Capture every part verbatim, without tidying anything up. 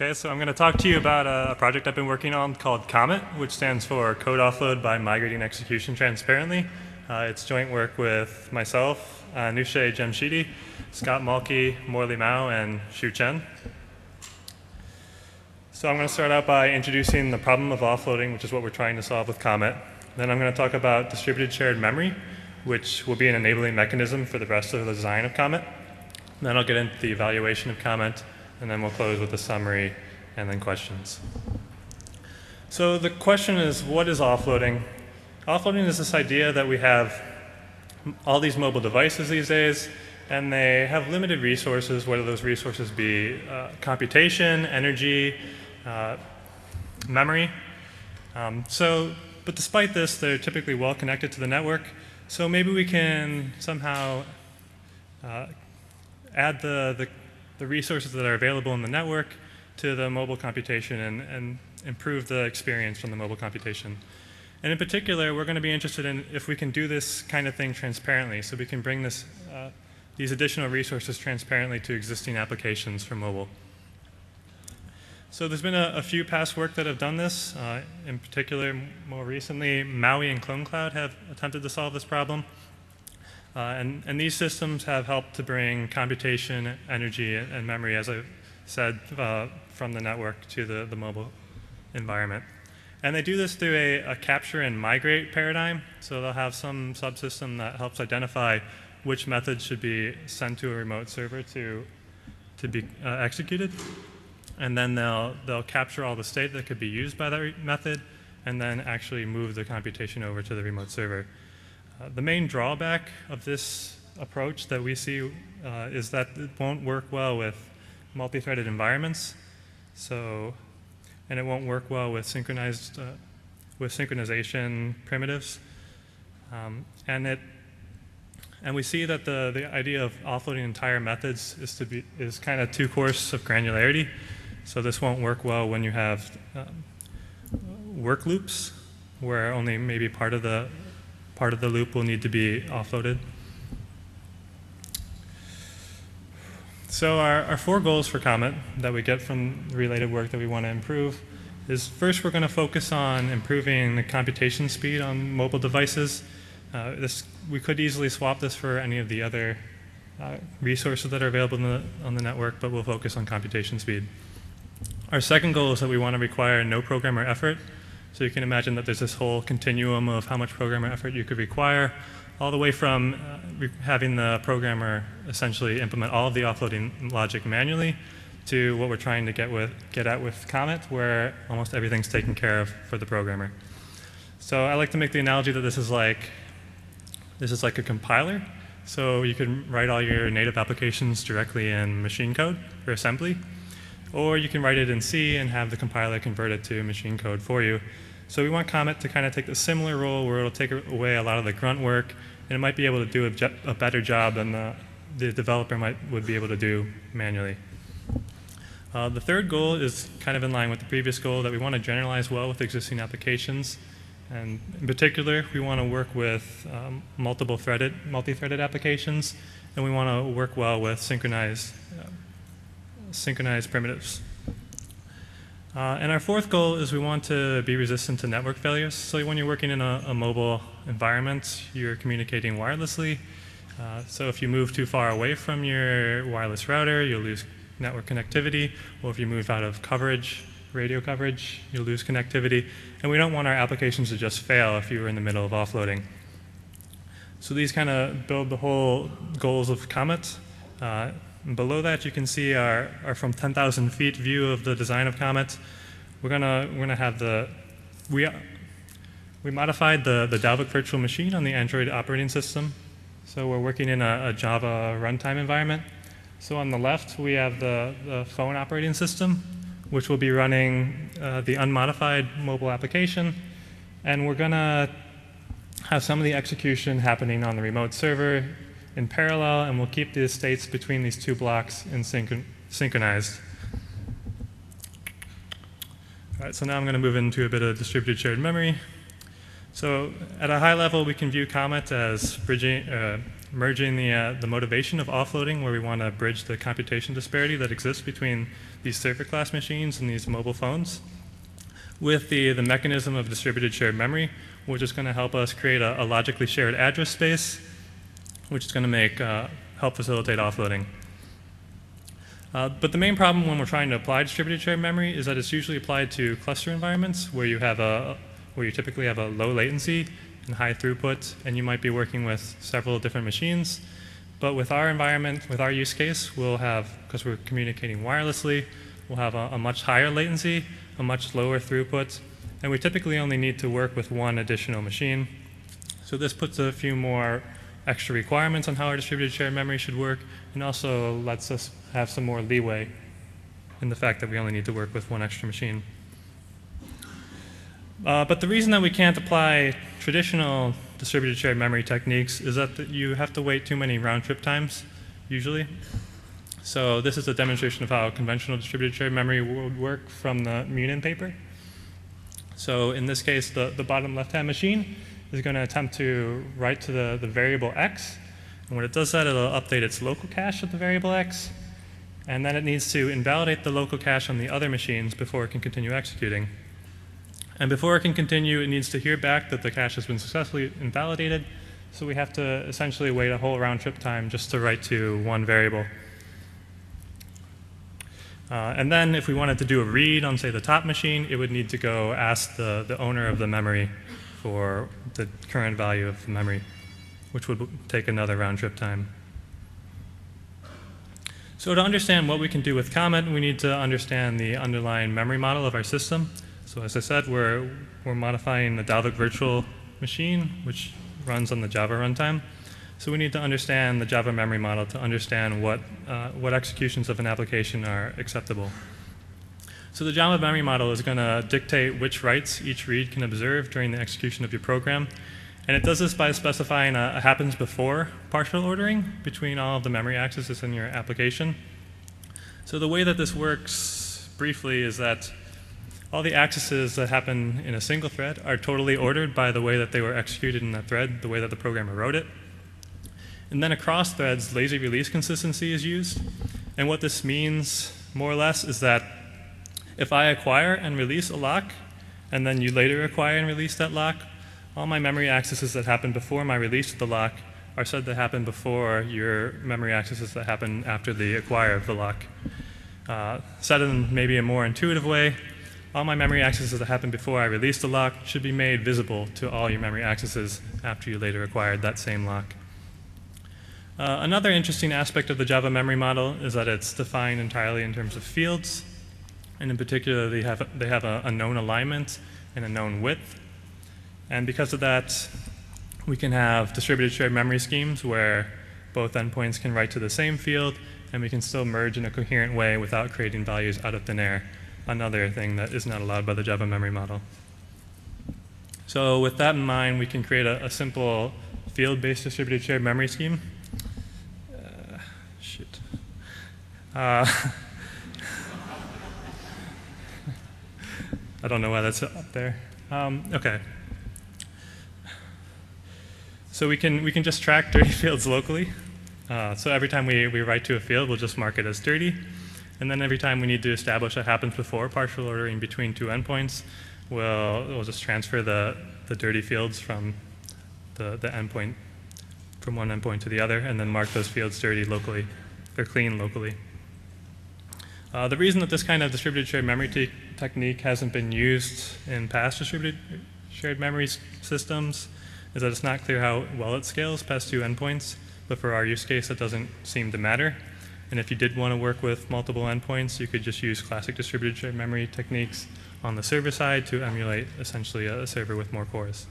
Okay, so I'm going to talk to you about a project I've been working on called COMET, which stands for Code Offload by Migrating Execution Transparently. Uh, it's joint work with myself, uh, Nushay Jamshidi, Scott Malky, Morley Mao, and Xu Chen. So I'm going to start out by introducing the problem of offloading, which is what we're trying to solve with COMET. Then I'm going to talk about distributed shared memory, which will be an enabling mechanism for the rest of the design of COMET. Then I'll get into the evaluation of COMET, and then we'll close with a summary and then questions. So the question is, what is offloading? Offloading is this idea that we have all these mobile devices these days, and they have limited resources, whether those resources be uh, computation, energy, uh, memory. Um, so, but despite this, they're typically well connected to the network. So maybe we can somehow uh, add the, the the resources that are available in the network to the mobile computation and, and improve the experience from the mobile computation. And in particular, we're going to be interested in if we can do this kind of thing transparently, so we can bring this, uh, these additional resources transparently to existing applications for mobile. So there's been a, a few past work that have done this. Uh, in particular, more recently, Maui and CloneCloud have attempted to solve this problem. Uh, and, and these systems have helped to bring computation, energy, and memory, as I said, uh, from the network to the, the mobile environment. And they do this through a, a capture and migrate paradigm. So they'll have some subsystem that helps identify which method should be sent to a remote server to, to be uh, executed. And then they'll, they'll capture all the state that could be used by that method, and then actually move the computation over to the remote server. Uh, the main drawback of this approach that we see uh, is that it won't work well with multi-threaded environments. So, and it won't work well with synchronized, uh, with synchronization primitives. Um, and it, and we see that the the idea of offloading entire methods is to be is kind of too coarse of granularity. So this won't work well when you have um, work loops, where only maybe part of the part of the loop will need to be offloaded. So our, our four goals for COMET that we get from the related work that we want to improve is, first, we're going to focus on improving the computation speed on mobile devices. Uh, this, we could easily swap this for any of the other uh, resources that are available in the, on the network, but we'll focus on computation speed. Our second goal is that we want to require no programmer effort. So you can imagine that there's this whole continuum of how much programmer effort you could require, all the way from uh, re having the programmer essentially implement all of the offloading logic manually to what we're trying to get, with, get at with COMET, where almost everything's taken care of for the programmer. So I like to make the analogy that this is like, this is like a compiler. So you can write all your native applications directly in machine code or assembly. Or you can write it in C and have the compiler convert it to machine code for you. So we want COMET to kind of take a similar role where it'll take away a lot of the grunt work, and it might be able to do a, a better job than the, the developer might, would be able to do manually. Uh, the third goal is kind of in line with the previous goal, that we want to generalize well with existing applications. And in particular, we want to work with um, multiple threaded, multi-threaded applications, and we want to work well with synchronized uh, synchronized primitives. Uh, and our fourth goal is we want to be resistant to network failures. So when you're working in a, a mobile environment, you're communicating wirelessly. Uh, so if you move too far away from your wireless router, you'll lose network connectivity. Or if you move out of coverage, radio coverage, you'll lose connectivity. And we don't want our applications to just fail if you were in the middle of offloading. So these kind of build the whole goals of COMET. Uh, Below that, you can see our, our from ten thousand feet view of the design of COMET. We're gonna we're gonna have the we we modified the the Dalvik virtual machine on the Android operating system. So we're working in a, a Java runtime environment. So on the left, we have the the phone operating system, which will be running uh, the unmodified mobile application, and we're gonna have some of the execution happening on the remote server in parallel, and we'll keep the states between these two blocks in synch synchronized. All right, so now I'm going to move into a bit of distributed shared memory. So at a high level, we can view COMET as bridging, uh, merging the, uh, the motivation of offloading, where we want to bridge the computation disparity that exists between these server class machines and these mobile phones, with the, the mechanism of distributed shared memory, which is going to help us create a, a logically shared address space, which is going to make, uh, help facilitate offloading. Uh, but the main problem when we're trying to apply distributed shared memory is that it's usually applied to cluster environments where you have a, where you typically have a low latency and high throughput, and you might be working with several different machines. But with our environment, with our use case, we'll have, because we're communicating wirelessly, we'll have a, a much higher latency, a much lower throughput, and we typically only need to work with one additional machine. So this puts a few more extra requirements on how our distributed shared memory should work, and also lets us have some more leeway in the fact that we only need to work with one extra machine. Uh, but the reason that we can't apply traditional distributed shared memory techniques is that you have to wait too many round trip times, usually. So this is a demonstration of how conventional distributed shared memory would work from the Munin paper. So in this case, the, the bottom left-hand machine is going to attempt to write to the, the variable x. And when it does that, it'll update its local cache of the variable x. And then it needs to invalidate the local cache on the other machines before it can continue executing. And before it can continue, it needs to hear back that the cache has been successfully invalidated. So we have to essentially wait a whole round trip time just to write to one variable. Uh, and then if we wanted to do a read on, say, the top machine, it would need to go ask the, the owner of the memory for the current value of the memory, which would take another round trip time. So to understand what we can do with Comet, we need to understand the underlying memory model of our system. So as I said, we're, we're modifying the Dalvik virtual machine, which runs on the Java runtime. So we need to understand the Java memory model to understand what, uh, what executions of an application are acceptable. So the Java memory model is going to dictate which writes each read can observe during the execution of your program. And it does this by specifying a, a happens before partial ordering between all of the memory accesses in your application. So the way that this works briefly is that all the accesses that happen in a single thread are totally ordered by the way that they were executed in that thread, the way that the programmer wrote it. And then across threads, lazy release consistency is used. And what this means, more or less, is that if I acquire and release a lock, and then you later acquire and release that lock, all my memory accesses that happened before my release of the lock are said to happen before your memory accesses that happen after the acquire of the lock. Uh, said in maybe a more intuitive way, all my memory accesses that happened before I released the lock should be made visible to all your memory accesses after you later acquired that same lock. Uh, another interesting aspect of the Java memory model is that it's defined entirely in terms of fields. And in particular, they have, they have a, a known alignment and a known width. And because of that, we can have distributed shared memory schemes where both endpoints can write to the same field, and we can still merge in a coherent way without creating values out of thin air. Another thing that is not allowed by the Java memory model. So with that in mind, we can create a, a simple field-based distributed shared memory scheme. Uh, shit. Uh, I don't know why that's up there. Um, OK. So we can, we can just track dirty fields locally. Uh, so every time we, we write to a field, we'll just mark it as dirty. And then every time we need to establish a happens before partial ordering between two endpoints, we'll, we'll just transfer the, the dirty fields from the, the endpoint, from one endpoint to the other, and then mark those fields dirty locally, or clean locally. Uh, the reason that this kind of distributed shared memory te technique hasn't been used in past distributed shared memory systems is that it's not clear how well it scales past two endpoints, but for our use case, it doesn't seem to matter. And if you did want to work with multiple endpoints, you could just use classic distributed shared memory techniques on the server side to emulate essentially a server with more cores.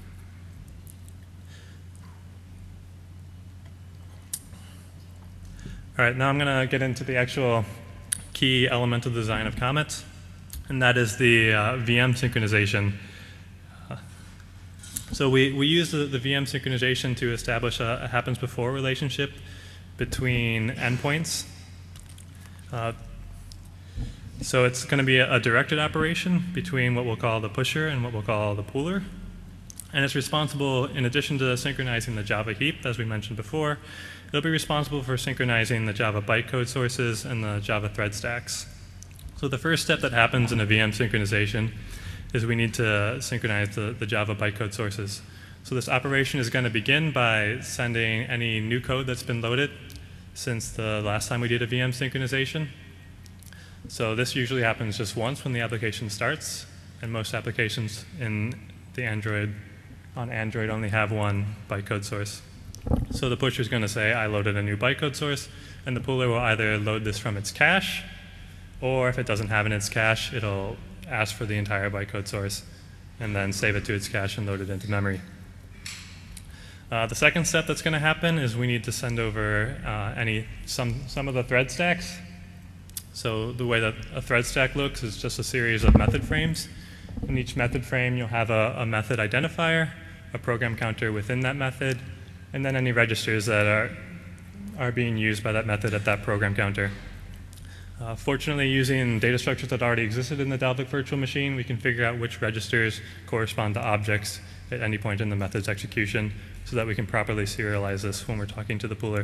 All right, now I'm going to get into the actual key element of the design of Comet, and that is the uh, V M synchronization. Uh, so we, we use the, the V M synchronization to establish a, a happens before relationship between endpoints. Uh, so it's going to be a, a directed operation between what we'll call the pusher and what we'll call the pooler. And it's responsible, in addition to synchronizing the Java heap, as we mentioned before, it'll be responsible for synchronizing the Java bytecode sources and the Java thread stacks. So the first step that happens in a V M synchronization is we need to synchronize the, the Java bytecode sources. So this operation is going to begin by sending any new code that's been loaded since the last time we did a V M synchronization. So this usually happens just once when the application starts, and most applications in the Android, on Android only have one bytecode source. So the pusher is going to say, I loaded a new bytecode source, and the pooler will either load this from its cache, or if it doesn't have in its cache, it'll ask for the entire bytecode source, and then save it to its cache and load it into memory. Uh, the second step that's going to happen is we need to send over uh, any some, some of the thread stacks. So the way that a thread stack looks is just a series of method frames. In each method frame, you'll have a, a method identifier, a program counter within that method, and then any registers that are, are being used by that method at that program counter. Uh, fortunately, using data structures that already existed in the Dalvik virtual machine, we can figure out which registers correspond to objects at any point in the method's execution so that we can properly serialize this when we're talking to the pooler.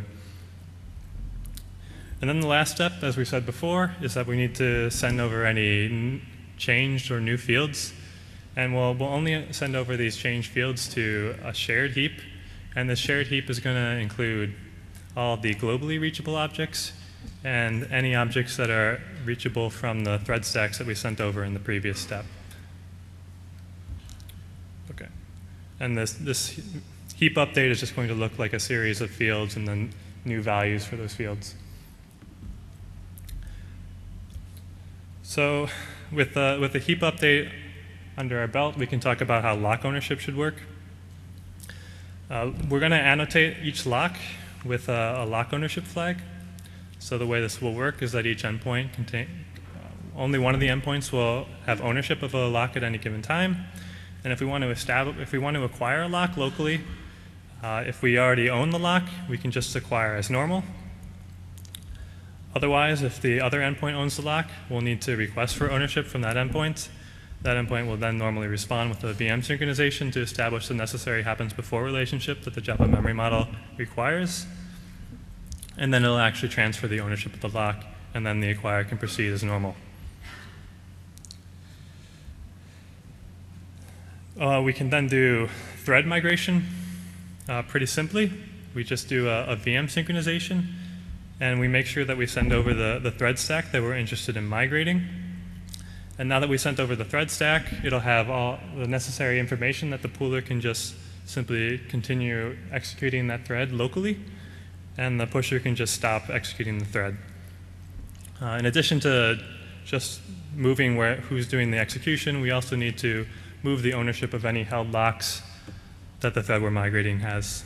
And then the last step, as we said before, is that we need to send over any changed or new fields. And we'll, we'll only send over these changed fields to a shared heap. And this shared heap is going to include all the globally reachable objects and any objects that are reachable from the thread stacks that we sent over in the previous step. Okay. And this, this heap update is just going to look like a series of fields and then new values for those fields. So with the, with the heap update under our belt, we can talk about how lock ownership should work. Uh, we're going to annotate each lock with a, a lock ownership flag. So the way this will work is that each endpoint contain, uh, only one of the endpoints will have ownership of a lock at any given time. And if we want to establish, if we want to acquire a lock locally, uh, if we already own the lock, we can just acquire as normal. Otherwise, if the other endpoint owns the lock, we'll need to request for ownership from that endpoint. That endpoint will then normally respond with a V M synchronization to establish the necessary happens before relationship that the Java memory model requires. And then it'll actually transfer the ownership of the lock, and then the acquirer can proceed as normal. Uh, we can then do thread migration uh, pretty simply. We just do a, a V M synchronization, and we make sure that we send over the, the thread stack that we're interested in migrating. And now that we sent over the thread stack, it'll have all the necessary information that the pooler can just simply continue executing that thread locally, and the pusher can just stop executing the thread. Uh, in addition to just moving where, who's doing the execution, we also need to move the ownership of any held locks that the thread we're migrating has.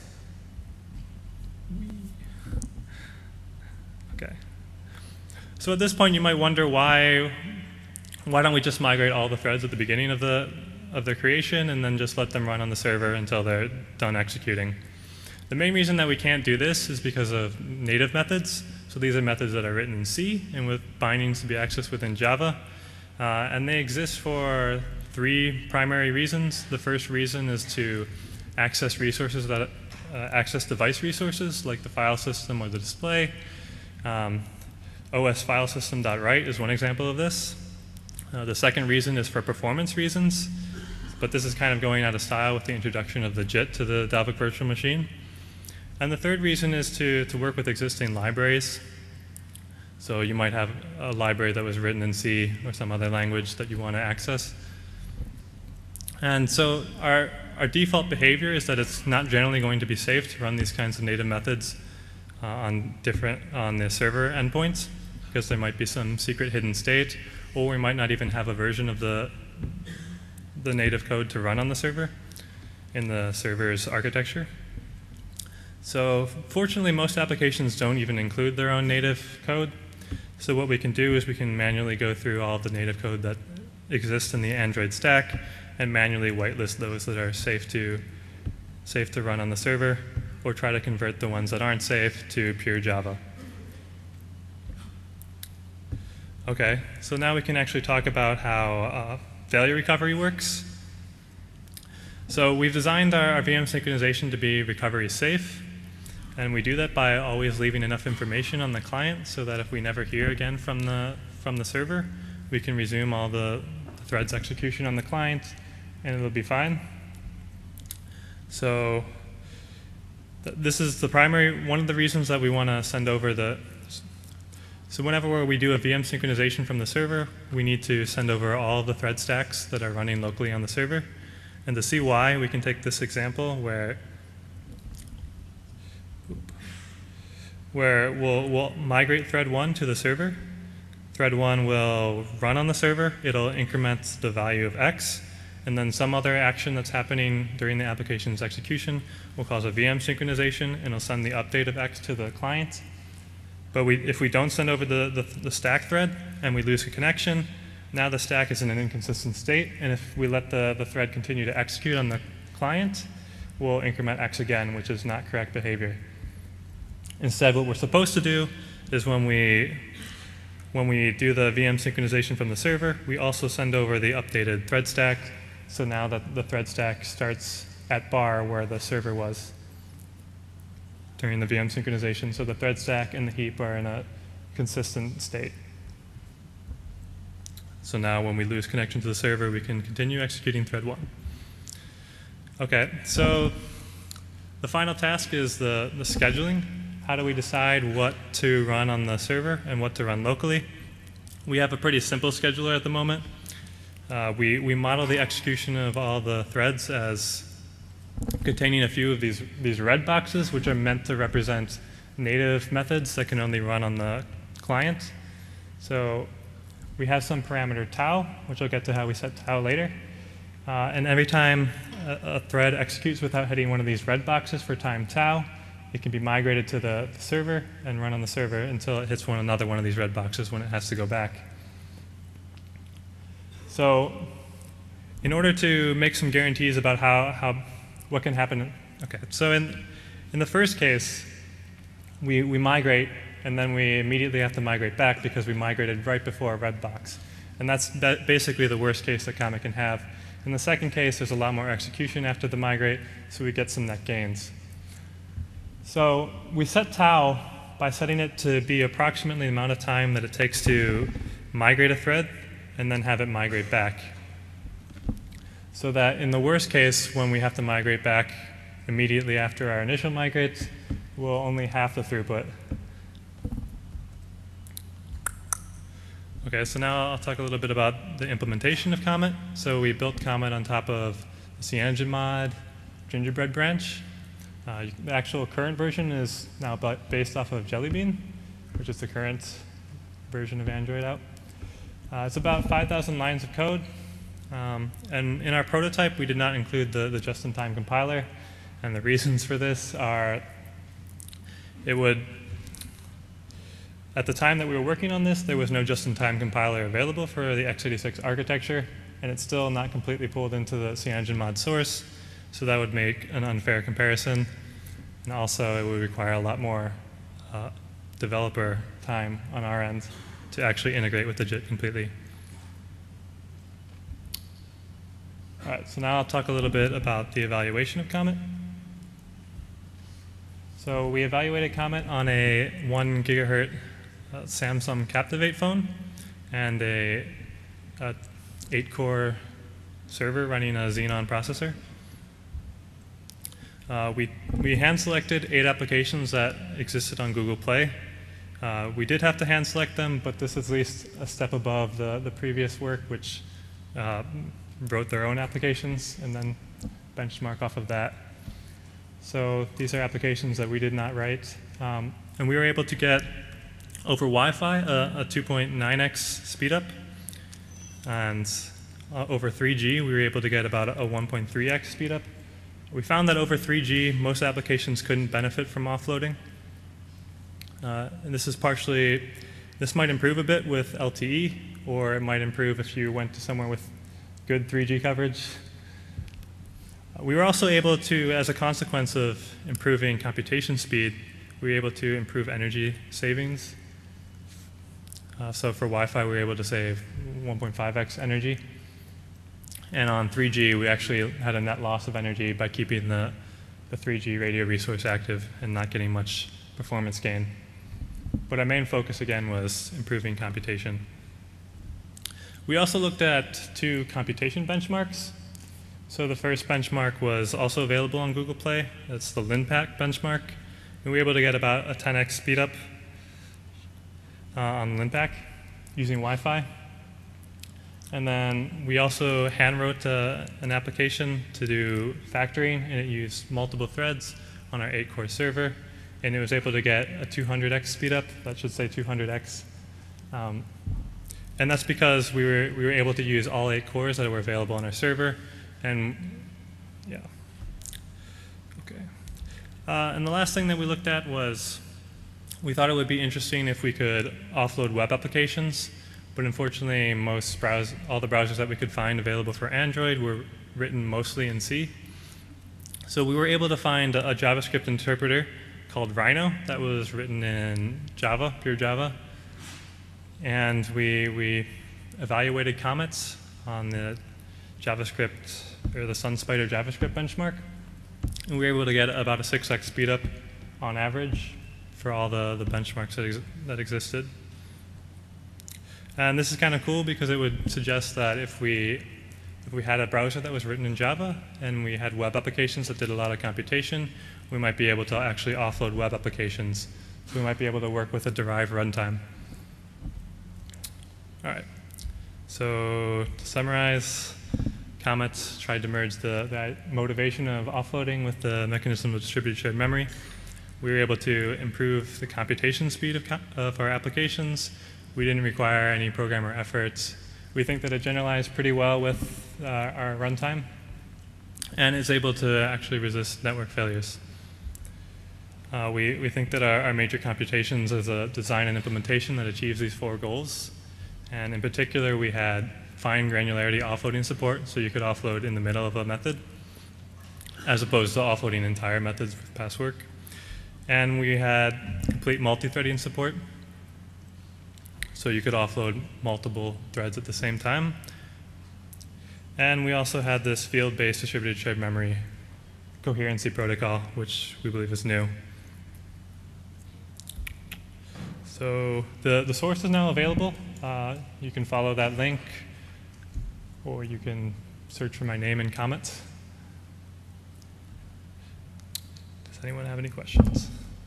Okay. So at this point, you might wonder why, why don't we just migrate all the threads at the beginning of, the, of their creation and then just let them run on the server until they're done executing? The main reason that we can't do this is because of native methods. So these are methods that are written in C and with bindings to be accessed within Java. Uh, and they exist for three primary reasons. The first reason is to access resources that uh, access device resources like the file system or the display. Um, O S file system.write is one example of this. Uh, the second reason is for performance reasons, but this is kind of going out of style with the introduction of the J I T to the Dalvik virtual machine. And the third reason is to, to work with existing libraries. So you might have a library that was written in C or some other language that you want to access. And so our, our default behavior is that it's not generally going to be safe to run these kinds of native methods uh, on different on the server endpoints, because there might be some secret hidden state, or we might not even have a version of the, the native code to run on the server in the server's architecture. So fortunately, most applications don't even include their own native code. So what we can do is we can manually go through all of the native code that exists in the Android stack and manually whitelist those that are safe to, safe to run on the server, or try to convert the ones that aren't safe to pure Java. Okay, so now we can actually talk about how uh, failure recovery works. So we've designed our, our V M synchronization to be recovery safe, and we do that by always leaving enough information on the client so that if we never hear again from the, from the server, we can resume all the threads execution on the client, and it'll be fine. So th this is the primary, one of the reasons that we want to send over the, so whenever we do a V M synchronization from the server, we need to send over all the thread stacks that are running locally on the server. And to see why, we can take this example where where we'll, we'll migrate thread one to the server. Thread one will run on the server. It'll increment the value of x, and then some other action that's happening during the application's execution will cause a V M synchronization, and it'll send the update of x to the client. But we, if we don't send over the, the, the stack thread and we lose a connection, now the stack is in an inconsistent state, and if we let the, the thread continue to execute on the client, we'll increment x again, which is not correct behavior. Instead, what we're supposed to do is when we, when we do the V M synchronization from the server, we also send over the updated thread stack, so now that the thread stack starts at bar where the server was during the V M synchronization, so the thread stack and the heap are in a consistent state. So now when we lose connection to the server, we can continue executing thread one. Okay, so the final task is the, the scheduling. How do we decide what to run on the server and what to run locally? We have a pretty simple scheduler at the moment. Uh, we, we model the execution of all the threads as containing a few of these, these red boxes, which are meant to represent native methods that can only run on the client. So we have some parameter tau, which I'll get to how we set tau later. Uh, and every time a, a thread executes without hitting one of these red boxes for time tau, it can be migrated to the, the server and run on the server until it hits one another one of these red boxes when it has to go back. So in order to make some guarantees about how, how what can happen, okay, so in, in the first case, we, we migrate, and then we immediately have to migrate back because we migrated right before a red box. And that's that basically the worst case that Comet can have. In the second case, there's a lot more execution after the migrate, so we get some net gains. So we set tau by setting it to be approximately the amount of time that it takes to migrate a thread and then have it migrate back. So that in the worst case, when we have to migrate back immediately after our initial migrate, we'll only half the throughput. Okay, so now I'll talk a little bit about the implementation of Comet. So we built Comet on top of the CyanogenMod Gingerbread branch. Uh, the actual current version is now based off of Jelly Bean, which is the current version of Android out. Uh, it's about five thousand lines of code. Um, and in our prototype, we did not include the, the just-in-time compiler. And the reasons for this are it would, at the time that we were working on this, there was no just-in-time compiler available for the x eighty-six architecture, and it's still not completely pulled into the CyanogenMod source, so that would make an unfair comparison. And also, it would require a lot more uh, developer time on our end to actually integrate with the J I T completely. All right, so now I'll talk a little bit about the evaluation of Comet. So we evaluated Comet on a one gigahertz uh, Samsung Captivate phone and a, a eight core server running a Xenon processor. Uh, we, we hand-selected eight applications that existed on Google Play. Uh, we did have to hand-select them, but this is at least a step above the, the previous work, which uh, wrote their own applications and then benchmark off of that. So these are applications that we did not write. Um, and we were able to get over Wi-Fi a, a two point nine x speedup. And uh, over three G, we were able to get about a one point three x speedup. We found that over three G, most applications couldn't benefit from offloading. Uh, and this is partially, this might improve a bit with L T E, or it might improve if you went to somewhere with good three G coverage. Uh, we were also able to, as a consequence of improving computation speed, we were able to improve energy savings. Uh, so for Wi-Fi, we were able to save one point five x energy. And on three G, we actually had a net loss of energy by keeping the, the three G radio resource active and not getting much performance gain. But our main focus, again, was improving computation. We also looked at two computation benchmarks. So the first benchmark was also available on Google Play. That's the LinPack benchmark. And we were able to get about a ten X speed up uh, on LinPack using Wi-Fi. And then we also hand wrote uh, an application to do factoring, and it used multiple threads on our eight core server. And it was able to get a two hundred X speed up. That should say two hundred X. Um, and that's because we were, we were able to use all eight cores that were available on our server. And yeah, okay. Uh, and the last thing that we looked at was we thought it would be interesting if we could offload web applications. But unfortunately, most browse, all the browsers that we could find available for Android were written mostly in C. So we were able to find a, a JavaScript interpreter called Rhino that was written in Java, pure Java. And we, we evaluated Comets on the JavaScript, or the SunSpider JavaScript benchmark. And we were able to get about a six X speed up on average for all the, the benchmarks that, ex that existed. And this is kind of cool because it would suggest that if we, if we had a browser that was written in Java and we had web applications that did a lot of computation, we might be able to actually offload web applications. So we might be able to work with a derived runtime. All right. So to summarize, Comet tried to merge the, the motivation of offloading with the mechanism of distributed shared memory. We were able to improve the computation speed of, of our applications. We didn't require any programmer efforts. We think that it generalized pretty well with uh, our runtime and is able to actually resist network failures. Uh, we, we think that our, our major computations is a design and implementation that achieves these four goals. And in particular, we had fine granularity offloading support, so you could offload in the middle of a method, as opposed to offloading entire methods with past work. And we had complete multi-threading support, so you could offload multiple threads at the same time. And we also had this field-based distributed shared memory coherency protocol, which we believe is new. So the, the source is now available. Uh, you can follow that link, or you can search for my name in comments. Does anyone have any questions?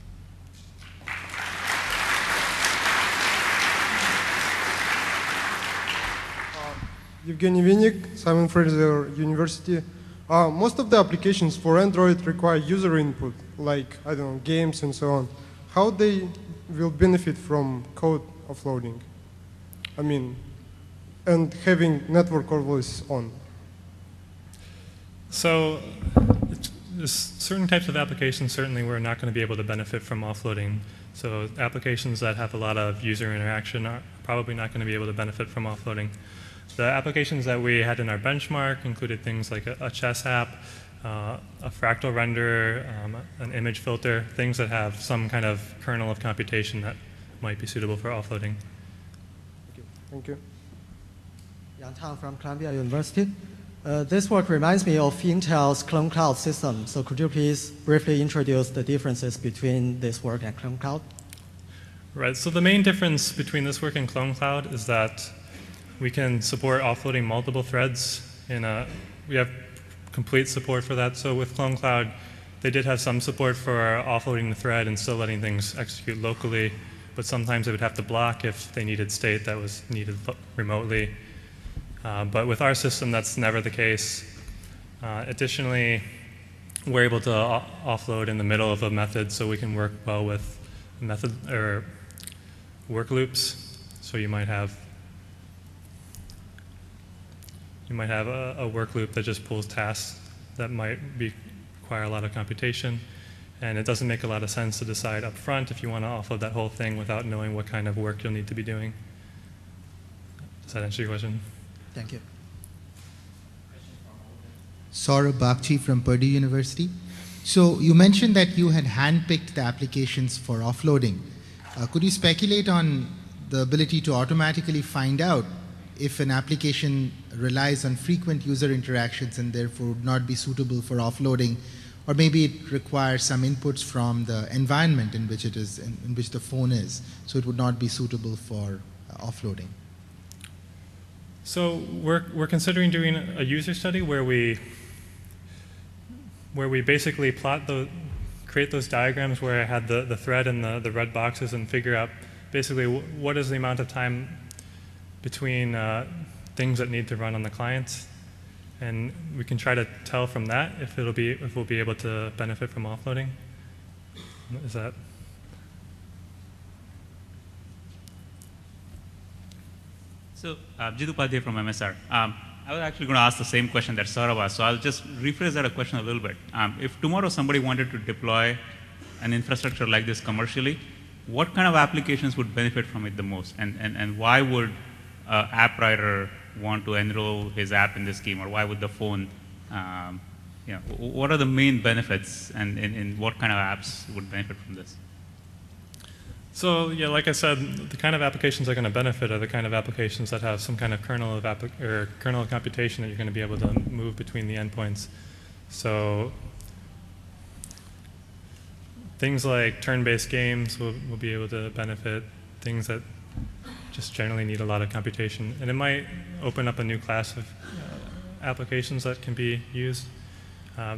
Evgeny Vinnik, Simon Fraser University. Uh, most of the applications for Android require user input, like, I don't know, games and so on. How they will benefit from code offloading? I mean, and having network overlays on. So there's certain types of applications certainly we're not going to be able to benefit from offloading. So applications that have a lot of user interaction are probably not going to be able to benefit from offloading. The applications that we had in our benchmark included things like a, a chess app, uh, a fractal renderer, um, an image filter, things that have some kind of kernel of computation that might be suitable for offloading. Thank you. Thank you. Yang Tang from Columbia University. Uh, this work reminds me of Intel's Clone Cloud system. So could you please briefly introduce the differences between this work and Clone Cloud? Right. So the main difference between this work and Clone Cloud is that we can support offloading multiple threads. In a, we have complete support for that. So with Clone Cloud, they did have some support for offloading the thread and still letting things execute locally, but sometimes they would have to block if they needed state that was needed remotely. Uh, but with our system, that's never the case. Uh, additionally, we're able to offload in the middle of a method, so we can work well with method or work loops. So you might have you might have a, a work loop that just pulls tasks that might be, require a lot of computation, and it doesn't make a lot of sense to decide up front if you want to offload that whole thing without knowing what kind of work you'll need to be doing. Does that answer your question? Thank you. Saurabh Bagchi from Purdue University. So you mentioned that you had handpicked the applications for offloading. Uh, could you speculate on the ability to automatically find out if an application relies on frequent user interactions and therefore would not be suitable for offloading, or maybe it requires some inputs from the environment in which it is, in, in which the phone is, so it would not be suitable for uh, offloading. So we're, we're considering doing a user study where we, where we basically plot the, create those diagrams where I had the, the thread and the, the red boxes and figure out basically what is the amount of time between uh, things that need to run on the client. And we can try to tell from that if it'll be, if we'll be able to benefit from offloading. Is that? So, uh, Abhijit Upadhyay from M S R. Um, I was actually going to ask the same question that Saurabh asked, so I'll just rephrase that a question a little bit. Um, if tomorrow somebody wanted to deploy an infrastructure like this commercially, what kind of applications would benefit from it the most? And, and, and why would uh, app writer want to enroll his app in this scheme, or why would the phone, um, you know, what are the main benefits, and, and, and what kind of apps would benefit from this? So yeah, like I said, the kind of applications that are going to benefit are the kind of applications that have some kind of kernel of applic or kernel of computation that you're going to be able to move between the endpoints. So things like turn-based games will, will be able to benefit. Things that just generally need a lot of computation, and it might open up a new class of uh, applications that can be used. Um,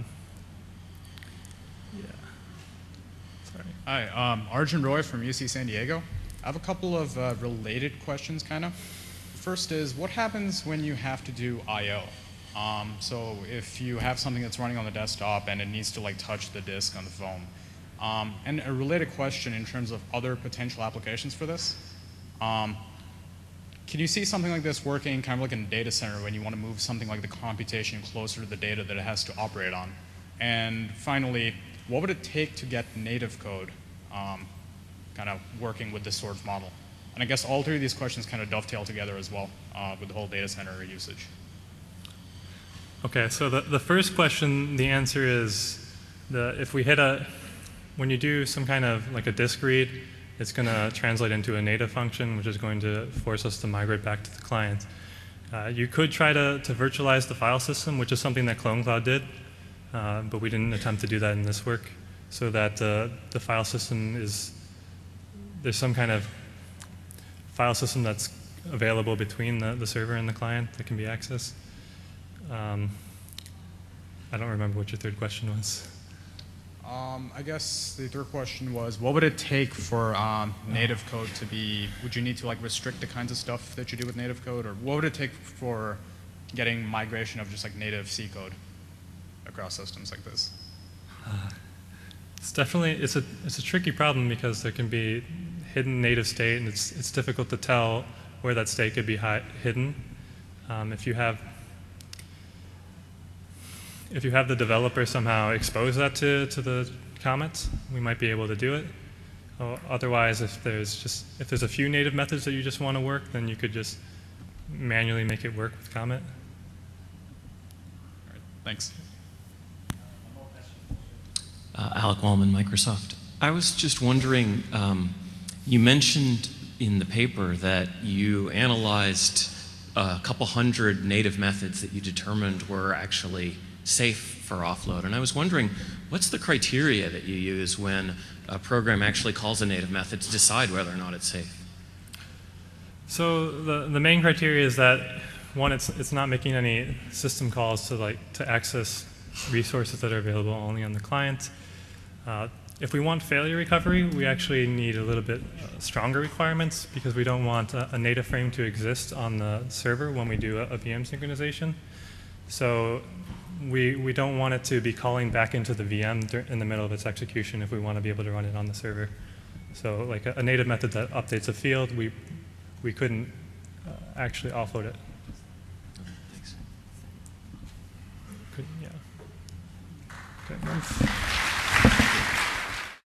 Hi, um, Arjun Roy from U C San Diego. I have a couple of uh, related questions, kind of. First is, what happens when you have to do I O? Um, so if you have something that's running on the desktop and it needs to like touch the disk on the phone. Um, and a related question in terms of other potential applications for this. Um, can you see something like this working kind of like in a data center when you want to move something like the computation closer to the data that it has to operate on? And finally, what would it take to get native code um, kind of working with this sort of model? And I guess all three of these questions kind of dovetail together as well uh, with the whole data center usage. Okay, so the, the first question, the answer is, the, if we hit a, when you do some kind of like a disk read, it's going to translate into a native function, which is going to force us to migrate back to the client. Uh, you could try to, to virtualize the file system, which is something that CloneCloud did. Uh, but we didn't attempt to do that in this work, so that uh, the file system is, there's some kind of file system that's available between the, the server and the client that can be accessed. Um, I don't remember what your third question was. Um, I guess the third question was, what would it take for um, native code to be, would you need to like restrict the kinds of stuff that you do with native code, or what would it take for getting migration of just like native C code across systems like this? Uh, it's definitely, it's a, it's a tricky problem because there can be hidden native state, and it's, it's difficult to tell where that state could be hi hidden. Um, if you have, if you have the developer somehow expose that to, to the comments, we might be able to do it. Oh, otherwise, if there's just, if there's a few native methods that you just want to work, then you could just manually make it work with comment. All right, thanks. Uh, Alec Wallman, Microsoft. I was just wondering, um, you mentioned in the paper that you analyzed a couple hundred native methods that you determined were actually safe for offload. And I was wondering, what's the criteria that you use when a program actually calls a native method to decide whether or not it's safe? So the, the main criteria is that, one, it's, it's not making any system calls to, like, to access resources that are available only on the client. Uh, if we want failure recovery, we actually need a little bit uh, stronger requirements, because we don't want a, a native frame to exist on the server when we do a, a V M synchronization. So we, we don't want it to be calling back into the V M in the middle of its execution if we want to be able to run it on the server. So like a, a native method that updates a field, we, we couldn't uh, actually offload it. Thanks. Could, yeah. Okay.